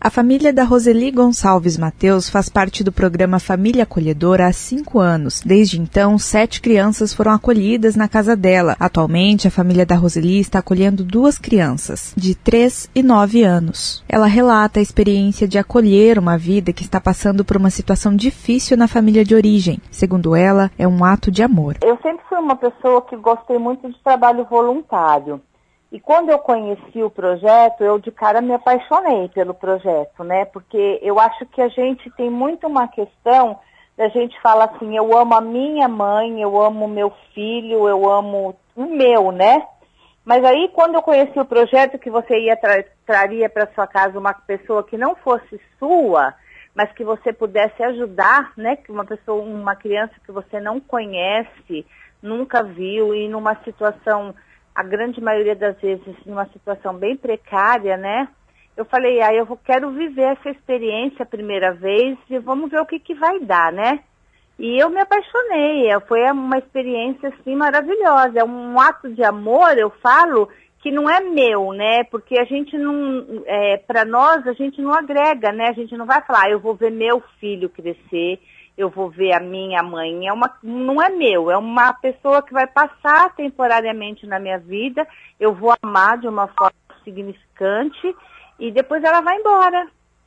A família da Roseli Gonçalves Mateus faz parte do programa Família Acolhedora há 5 anos. Desde então, 7 crianças foram acolhidas na casa dela. Atualmente, a família da Roseli está acolhendo 2 crianças, de 3 e 9 anos. Ela relata a experiência de acolher uma vida que está passando por uma situação difícil na família de origem. Segundo ela, é um ato de amor. Eu sempre fui uma pessoa que gostei muito de trabalho voluntário. E quando eu conheci o projeto, eu de cara me apaixonei pelo projeto, né? Porque eu acho que a gente tem muito uma questão da gente falar assim, eu amo a minha mãe, eu amo o meu filho, eu amo o meu, né? Mas aí quando eu conheci o projeto que você traria para sua casa uma pessoa que não fosse sua, mas que você pudesse ajudar, né? Que uma criança que você não conhece, nunca viu e numa situação, a grande maioria das vezes, numa situação bem precária, né? Eu falei, eu quero viver essa experiência a primeira vez e vamos ver o que vai dar, né? E eu me apaixonei, foi uma experiência, assim, maravilhosa. É um ato de amor, eu falo, que não é meu, né? Porque a gente não, para nós, a gente não agrega, né? A gente não vai falar, eu vou ver meu filho crescer, eu vou ver a minha mãe, não é meu, é uma pessoa que vai passar temporariamente na minha vida, eu vou amar de uma forma significante e depois ela vai embora.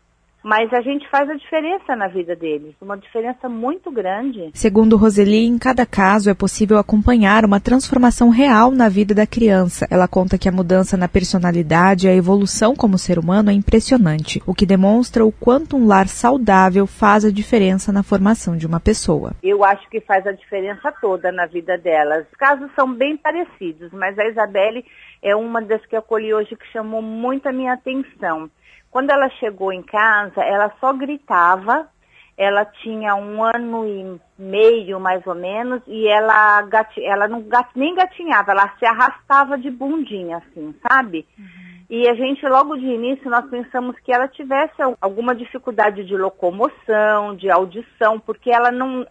Mas a gente faz a diferença na vida deles, uma diferença muito grande. Segundo Roseli, em cada caso é possível acompanhar uma transformação real na vida da criança. Ela conta que a mudança na personalidade e a evolução como ser humano é impressionante, o que demonstra o quanto um lar saudável faz a diferença na formação de uma pessoa. Eu acho que faz a diferença toda na vida delas. Os casos são bem parecidos, mas a Isabelle é uma das que eu acolhi hoje que chamou muito a minha atenção. Quando ela chegou em casa, ela só gritava, ela tinha 1 ano e meio, mais ou menos, e ela nem gatinhava, ela se arrastava de bundinha, assim, sabe? Uhum. E a gente, logo de início, nós pensamos que ela tivesse alguma dificuldade de locomoção, de audição, porque ela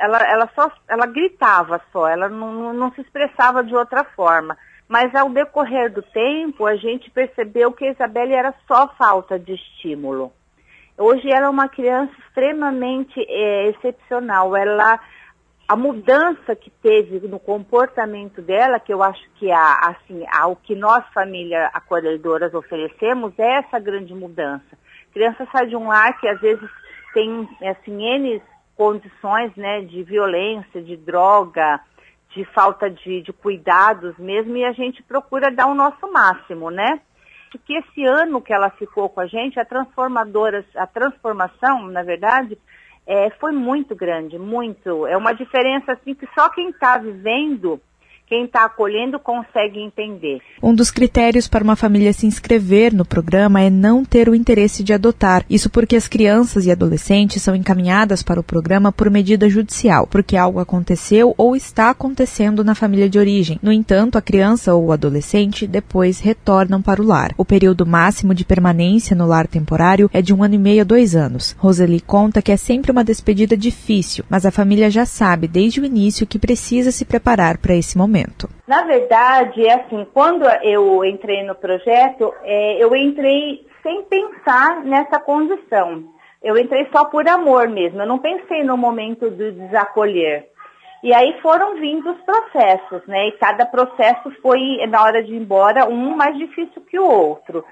gritava só, ela não se expressava de outra forma. Mas ao decorrer do tempo, a gente percebeu que a Isabelle era só falta de estímulo. Hoje ela é uma criança extremamente excepcional. A mudança que teve no comportamento dela, que eu acho que o que nós, família acolhedoras, oferecemos, é essa grande mudança. A criança sai de um lar que às vezes tem N condições, né, de violência, de droga, de falta de cuidados mesmo, e a gente procura dar o nosso máximo, né? Porque esse ano que ela ficou com a gente, a transformação, na verdade, foi muito grande, muito. É uma diferença assim que só quem está vivendo, quem está acolhendo consegue entender. Um dos critérios para uma família se inscrever no programa é não ter o interesse de adotar. Isso porque as crianças e adolescentes são encaminhadas para o programa por medida judicial, porque algo aconteceu ou está acontecendo na família de origem. No entanto, a criança ou o adolescente depois retornam para o lar. O período máximo de permanência no lar temporário é de 1 ano e meio a 2 anos. Roseli conta que é sempre uma despedida difícil, mas a família já sabe desde o início que precisa se preparar para esse momento. Na verdade, quando eu entrei no projeto, eu entrei sem pensar nessa condição. Eu entrei só por amor mesmo, eu não pensei no momento do desacolher. E aí foram vindo os processos, né? E cada processo foi, na hora de ir embora, um mais difícil que o outro.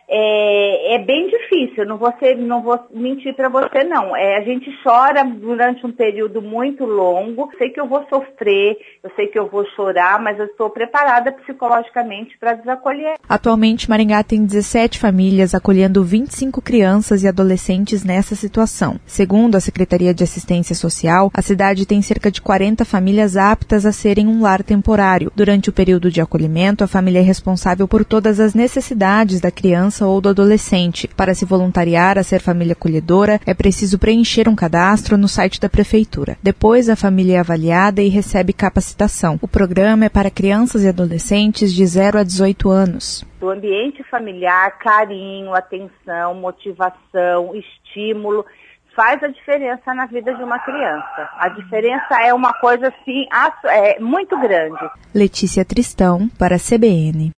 É bem difícil, não vou mentir para você não. A gente chora durante um período muito longo, sei que eu vou sofrer, eu sei que eu vou chorar, mas eu estou preparada psicologicamente para desacolher. Atualmente, Maringá tem 17 famílias acolhendo 25 crianças e adolescentes nessa situação. Segundo a Secretaria de Assistência Social, a cidade tem cerca de 40 famílias aptas a serem um lar temporário. Durante o período de acolhimento, a família é responsável por todas as necessidades da criança ou do adolescente. Para se voluntariar a ser família acolhedora, é preciso preencher um cadastro no site da Prefeitura. Depois, a família é avaliada e recebe capacitação. O programa é para crianças e adolescentes de 0 a 18 anos. O ambiente familiar, carinho, atenção, motivação, estímulo, faz a diferença na vida de uma criança. A diferença é uma coisa assim, muito grande. Letícia Tristão, para a CBN.